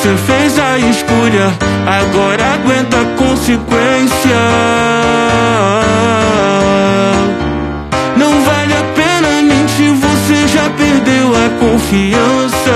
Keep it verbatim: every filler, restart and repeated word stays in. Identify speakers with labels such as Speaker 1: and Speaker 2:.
Speaker 1: Você fez a escolha, agora aguenta a consequência. Não vale a pena mentir, você já perdeu a confiança.